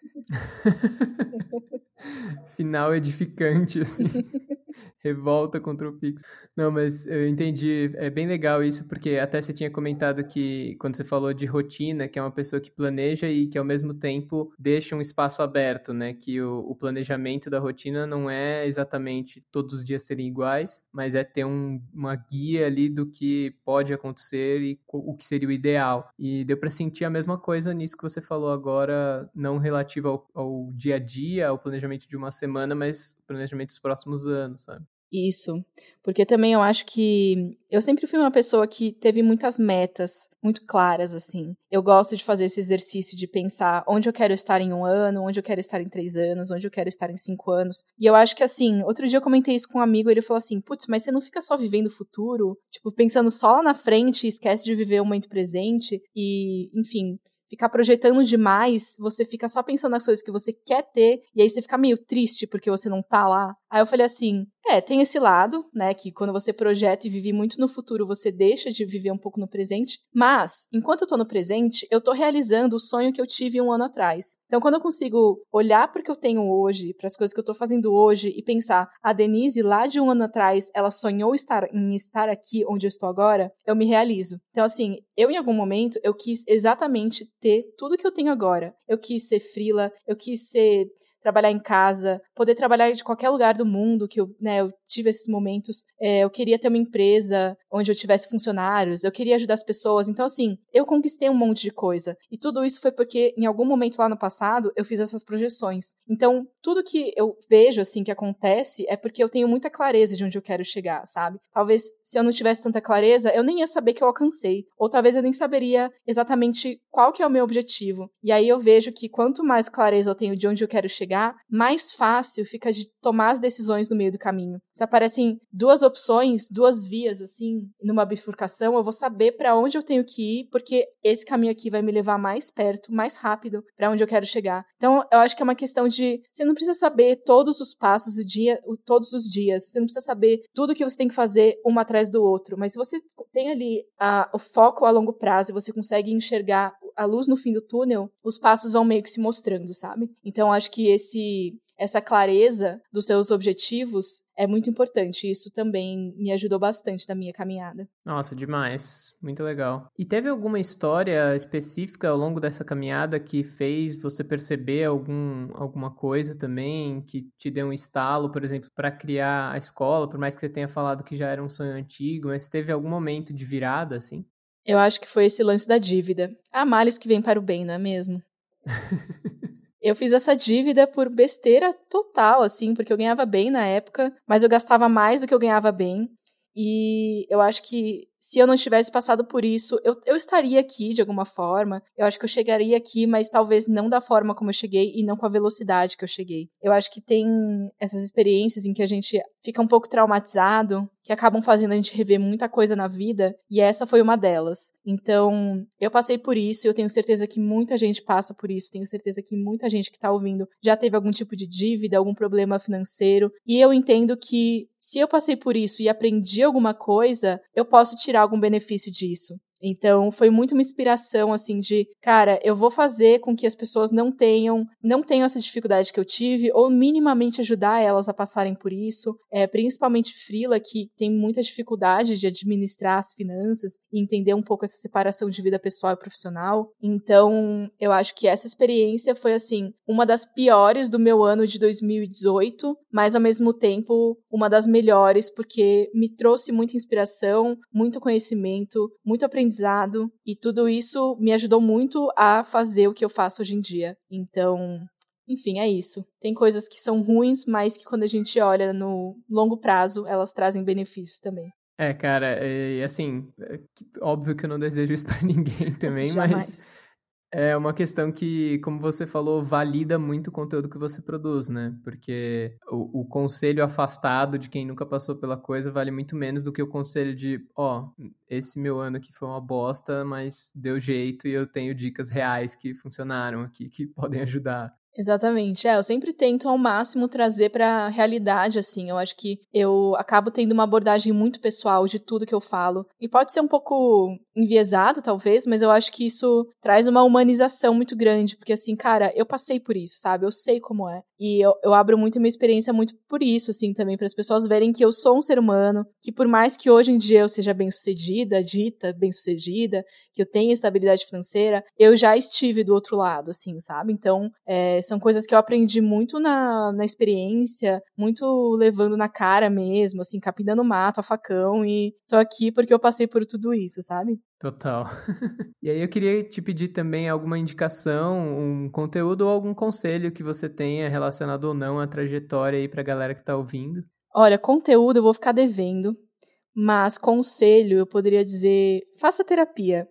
Speaker 1: Final edificante, assim. Revolta contra o Pix. Não, mas eu entendi. É bem legal isso, porque até você tinha comentado que, quando você falou de rotina, que é uma pessoa que planeja e que, ao mesmo tempo, deixa um espaço aberto, né? Que o, o planejamento da rotina não é exatamente todos os dias serem iguais, mas é ter um, uma guia ali do que pode acontecer e o que seria o ideal. E deu para sentir a mesma coisa nisso que você falou agora, não relativo ao, ao dia a dia, ao planejamento de uma semana, mas o planejamento dos próximos anos, sabe?
Speaker 2: Isso, porque também eu acho que eu sempre fui uma pessoa que teve muitas metas muito claras, assim. Eu gosto de fazer esse exercício de pensar onde eu quero estar em um ano, onde eu quero estar em três anos, onde eu quero estar em cinco anos. E eu acho que, assim, outro dia eu comentei isso com um amigo, ele falou assim, putz, mas você não fica só vivendo o futuro? Tipo, pensando só lá na frente e esquece de viver o momento presente e, enfim... Ficar projetando demais, você fica só pensando nas coisas que você quer ter, e aí você fica meio triste porque você não tá lá. Aí eu falei assim, é, tem esse lado, né, que quando você projeta e vive muito no futuro, você deixa de viver um pouco no presente, mas, enquanto eu tô no presente, eu tô realizando o sonho que eu tive um ano atrás. Então, quando eu consigo olhar pro que eu tenho hoje, pras coisas que eu tô fazendo hoje, e pensar, a Denise, lá de um ano atrás, ela sonhou estar, em estar aqui onde eu estou agora, eu me realizo. Então, assim, eu em algum momento, eu quis exatamente ter tudo que eu tenho agora. Eu quis ser freela, eu quis ser... trabalhar em casa, poder trabalhar de qualquer lugar do mundo, que eu, né, eu tive esses momentos. É, eu queria ter uma empresa onde eu tivesse funcionários, eu queria ajudar as pessoas. Então, assim, eu conquistei um monte de coisa. E tudo isso foi porque, em algum momento lá no passado, eu fiz essas projeções. Então, tudo que eu vejo, assim, que acontece, é porque eu tenho muita clareza de onde eu quero chegar, sabe? Talvez, se eu não tivesse tanta clareza, eu nem ia saber que eu alcancei. Ou talvez eu nem saberia exatamente qual que é o meu objetivo. E aí eu vejo que quanto mais clareza eu tenho de onde eu quero chegar, mais fácil fica de tomar as decisões no meio do caminho. Se aparecem duas opções, duas vias, assim, numa bifurcação, eu vou saber para onde eu tenho que ir, porque esse caminho aqui vai me levar mais perto, mais rápido, para onde eu quero chegar. Então, eu acho que é uma questão de... Você não precisa saber todos os passos do dia, todos os dias. Você não precisa saber tudo que você tem que fazer um atrás do outro. Mas se você tem ali a, o foco a longo prazo e você consegue enxergar a luz no fim do túnel, os passos vão meio que se mostrando, sabe? Então, acho que esse, essa clareza dos seus objetivos é muito importante. Isso também me ajudou bastante na minha caminhada.
Speaker 1: Nossa, demais. Muito legal. E teve alguma história específica ao longo dessa caminhada que fez você perceber algum, alguma coisa também, que te deu um estalo, por exemplo, para criar a escola, por mais que você tenha falado que já era um sonho antigo, mas teve algum momento de virada, assim?
Speaker 2: Eu acho que foi esse lance da dívida. Há males que vêm para o bem, não é mesmo? Eu fiz essa dívida por besteira total, assim, porque eu ganhava bem na época, mas eu gastava mais do que eu ganhava bem. E eu acho que se eu não tivesse passado por isso, eu, eu estaria aqui de alguma forma. Eu acho que eu chegaria aqui, mas talvez não da forma como eu cheguei e não com a velocidade que eu cheguei. Eu acho que tem essas experiências em que a gente fica um pouco traumatizado, que acabam fazendo a gente rever muita coisa na vida, e essa foi uma delas. Então, eu passei por isso, e eu tenho certeza que muita gente passa por isso, tenho certeza que muita gente que tá ouvindo já teve algum tipo de dívida, algum problema financeiro, e eu entendo que se eu passei por isso e aprendi alguma coisa, eu posso tirar algum benefício disso. Então, foi muito uma inspiração, assim, de, cara, eu vou fazer com que as pessoas não tenham, não tenham essa dificuldade que eu tive, ou minimamente ajudar elas a passarem por isso, é, principalmente freela, que tem muita dificuldade de administrar as finanças e entender um pouco essa separação de vida pessoal e profissional. Então, eu acho que essa experiência foi, assim, uma das piores do meu ano de dois mil e dezoito, mas, ao mesmo tempo, uma das melhores, porque me trouxe muita inspiração, muito conhecimento, muito aprendizado, e tudo isso me ajudou muito a fazer o que eu faço hoje em dia. Então, enfim, é isso. Tem coisas que são ruins, mas que quando a gente olha no longo prazo, elas trazem benefícios também.
Speaker 1: É, cara, e assim, é, óbvio que eu não desejo isso pra ninguém também, mas é uma questão que, como você falou, valida muito o conteúdo que você produz, né? Porque o, o conselho afastado de quem nunca passou pela coisa vale muito menos do que o conselho de, ó, esse meu ano aqui foi uma bosta, mas deu jeito e eu tenho dicas reais que funcionaram aqui, que podem ajudar.
Speaker 2: Exatamente, é, eu sempre tento ao máximo trazer pra realidade, assim, eu acho que eu acabo tendo uma abordagem muito pessoal de tudo que eu falo, e pode ser um pouco enviesado, talvez, mas eu acho que isso traz uma humanização muito grande, porque assim, cara, eu passei por isso, sabe, eu sei como é, e eu, eu abro muito a minha experiência muito por isso, assim, também, para as pessoas verem que eu sou um ser humano, que por mais que hoje em dia eu seja bem-sucedida, dita bem-sucedida, que eu tenha estabilidade financeira, eu já estive do outro lado, assim, sabe, então, é, são coisas que eu aprendi muito na, na experiência, muito levando na cara mesmo, assim, capinando mato a facão, e tô aqui porque eu passei por tudo isso, sabe?
Speaker 1: Total. E aí eu queria te pedir também alguma indicação, um conteúdo ou algum conselho que você tenha relacionado ou não à trajetória aí pra galera que tá ouvindo.
Speaker 2: Olha, conteúdo eu vou ficar devendo, mas conselho eu poderia dizer, faça terapia.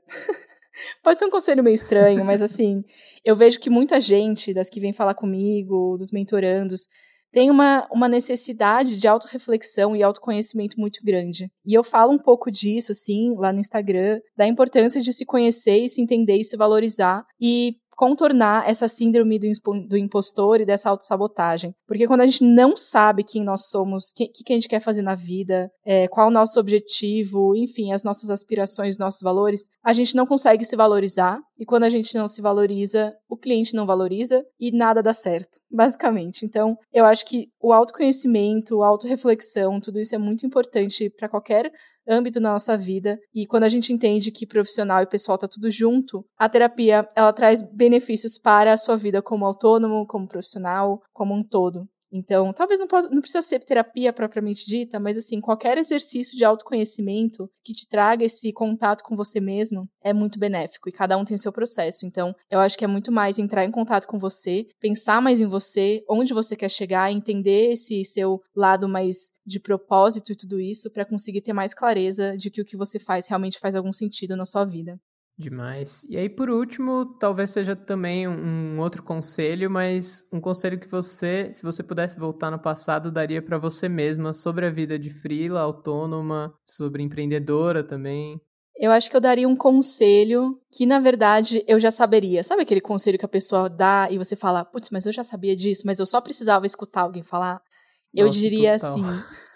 Speaker 2: Pode ser um conselho meio estranho, mas assim, eu vejo que muita gente das que vem falar comigo, dos mentorandos, tem uma, uma necessidade de autorreflexão e autoconhecimento muito grande. E eu falo um pouco disso, assim, lá no Instagram, da importância de se conhecer e se entender e se valorizar e contornar essa síndrome do, do impostor e dessa autossabotagem. Porque quando a gente não sabe quem nós somos, o que, que a gente quer fazer na vida, é, qual o nosso objetivo, enfim, as nossas aspirações, nossos valores, a gente não consegue se valorizar. E quando a gente não se valoriza, o cliente não valoriza e nada dá certo, basicamente. Então, eu acho que o autoconhecimento, a autorreflexão, tudo isso é muito importante para qualquer âmbito na nossa vida, e quando a gente entende que profissional e pessoal tá tudo junto, a terapia, ela traz benefícios para a sua vida como autônomo, como profissional, como um todo. Então, talvez não, possa, não precisa ser terapia propriamente dita, mas assim, qualquer exercício de autoconhecimento que te traga esse contato com você mesmo é muito benéfico, e cada um tem o seu processo. Então, eu acho que é muito mais entrar em contato com você, pensar mais em você, onde você quer chegar, entender esse seu lado mais de propósito e tudo isso, para conseguir ter mais clareza de que o que você faz realmente faz algum sentido na sua vida.
Speaker 1: Demais. E aí, por último, talvez seja também um outro conselho, mas um conselho que você, se você pudesse voltar no passado, daria para você mesma sobre a vida de freela, autônoma, sobre empreendedora também.
Speaker 2: Eu acho que eu daria um conselho que, na verdade, eu já saberia. Sabe aquele conselho que a pessoa dá e você fala, putz, mas eu já sabia disso, mas eu só precisava escutar alguém falar? Eu
Speaker 1: Nossa,
Speaker 2: diria
Speaker 1: total.
Speaker 2: assim,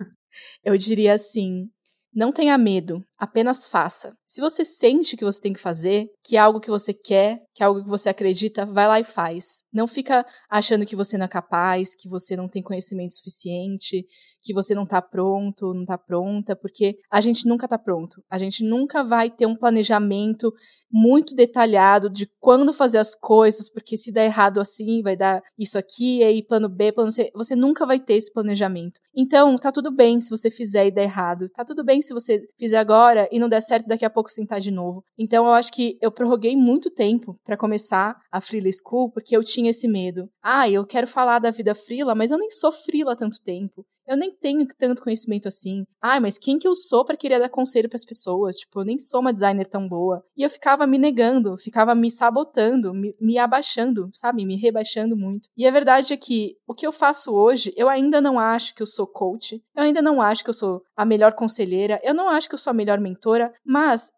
Speaker 2: eu diria assim, não tenha medo, apenas faça. Se você sente que você tem que fazer, que é algo que você quer, que é algo que você acredita, vai lá e faz. Não fica achando que você não é capaz, que você não tem conhecimento suficiente, que você não tá pronto, não tá pronta, porque a gente nunca tá pronto. A gente nunca vai ter um planejamento muito detalhado de quando fazer as coisas, porque se der errado assim, vai dar isso aqui, e aí plano B, plano C. Você nunca vai ter esse planejamento. Então, tá tudo bem se você fizer e der errado. Tá tudo bem se você fizer agora e não der certo, daqui a pouco sentar de novo. Então, eu acho que eu prorroguei muito tempo para começar a Freela School, porque eu tinha esse medo. Ah, eu quero falar da vida freela, mas eu nem sou freela há tanto tempo. Eu nem tenho tanto conhecimento assim. Ah, mas quem que eu sou para querer dar conselho para as pessoas? Tipo, eu nem sou uma designer tão boa. E eu ficava me negando, ficava me sabotando, me, me abaixando, sabe? Me rebaixando muito. E a verdade é que o que eu faço hoje, eu ainda não acho que eu sou coach, eu ainda não acho que eu sou a melhor conselheira, eu não acho que eu sou a melhor mentora, mas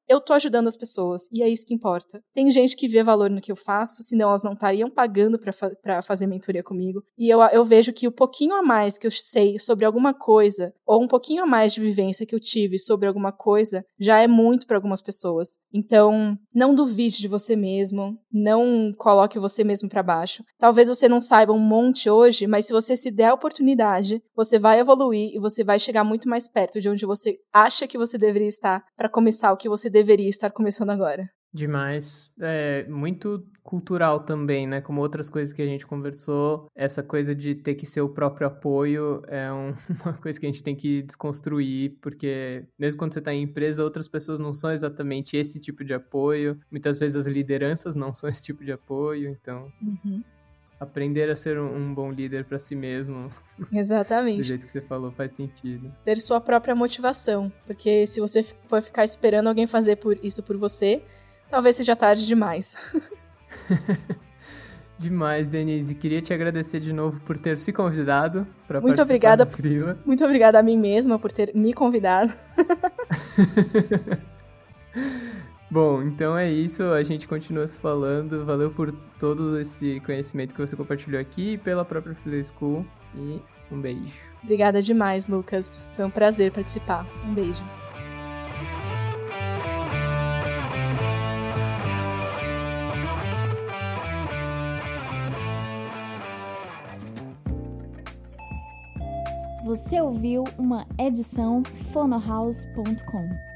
Speaker 2: eu tô ajudando as pessoas, e é isso que importa. Tem gente que vê valor no que eu faço, senão elas não estariam pagando pra, fa- pra fazer mentoria comigo. E eu, eu vejo que o pouquinho a mais que eu sei sobre alguma coisa, ou um pouquinho a mais de vivência que eu tive sobre alguma coisa, já é muito para algumas pessoas. Então, não duvide de você mesmo, não coloque você mesmo para baixo. Talvez você não saiba um monte hoje, mas se você se der a oportunidade, você vai evoluir e você vai chegar muito mais perto de onde você acha que você deveria estar para começar o que você deveria estar começando agora.
Speaker 1: Demais. É muito cultural também, né? Como outras coisas que a gente conversou, essa coisa de ter que ser o próprio apoio é um- uma coisa que a gente tem que desconstruir, porque mesmo quando você está em empresa, outras pessoas não são exatamente esse tipo de apoio. Muitas vezes as lideranças não são esse tipo de apoio, então
Speaker 2: Uhum.
Speaker 1: aprender a ser um, um bom líder para si mesmo, do
Speaker 2: Exatamente.
Speaker 1: jeito que você falou, faz sentido.
Speaker 2: Ser sua própria motivação, porque se você for ficar esperando alguém fazer por isso por você, talvez seja tarde demais.
Speaker 1: Demais, Denise. Queria te agradecer de novo por ter se convidado para
Speaker 2: Muito
Speaker 1: participar
Speaker 2: obrigada,
Speaker 1: do Frila.
Speaker 2: muito obrigada a mim mesma por ter me convidado.
Speaker 1: Bom, então é isso. A gente continua se falando. Valeu por todo esse conhecimento que você compartilhou aqui e pela própria Frila School. E um beijo.
Speaker 2: Obrigada demais, Lucas. Foi um prazer participar. Um beijo.
Speaker 3: Você ouviu uma edição fonohouse ponto com.